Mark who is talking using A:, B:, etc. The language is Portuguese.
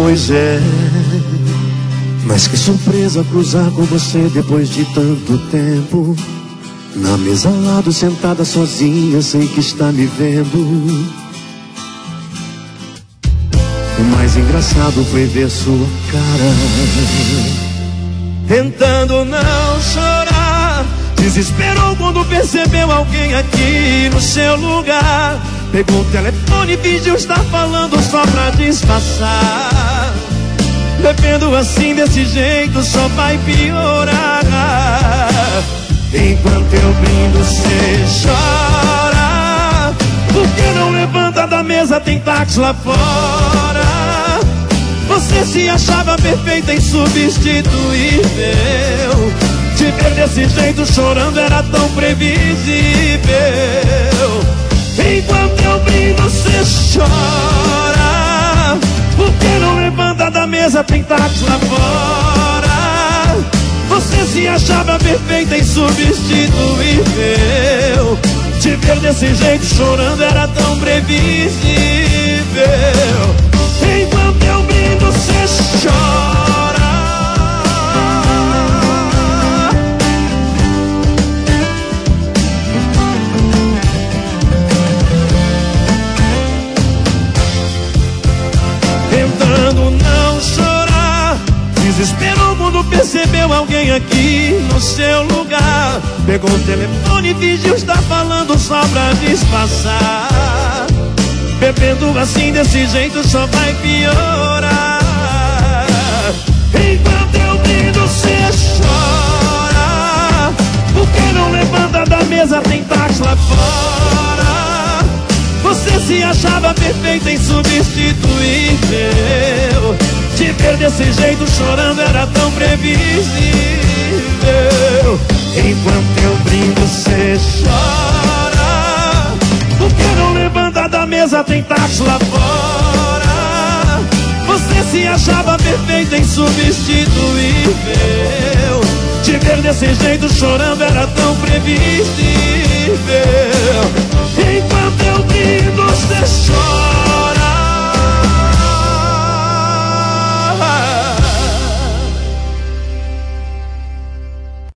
A: Pois é, mas que surpresa cruzar com você depois de tanto tempo. Na mesa ao lado, sentada sozinha, sei que está me vendo. O mais engraçado foi ver sua cara, tentando não chorar. Desesperou quando percebeu alguém aqui no seu lugar. Pegou o telefone e fingiu estar falando só pra disfarçar. Bebendo assim desse jeito só vai piorar. Enquanto eu brindo cê chora. Por que não levanta da mesa, tem táxi lá fora? Você se achava perfeita, insubstituível. Te ver desse jeito chorando era tão previsível. Enquanto eu brindo cê chora. Por que não levanta da mesa, tem táxi lá fora? Você se achava perfeita, insubstituível. Te ver desse jeito chorando era tão previsível. Enquanto eu brindo cê chora. Tentando não chorar. Desesperou quando percebeu alguém aqui no seu lugar. Pegou o telefone e fingiu estar falando só pra disfarçar. Bebendo assim desse jeito só vai piorar. Enquanto eu brindo cê chora. Por que não levanta da mesa, tem táxi lá fora? Você se achava perfeita, insubstituível. Te ver desse jeito chorando era tão previsível. Enquanto eu brindo cê chora. Por que não levanta da mesa, tem táxi lá fora? Você se achava perfeita, insubstituível. Te ver desse jeito chorando era tão previsível.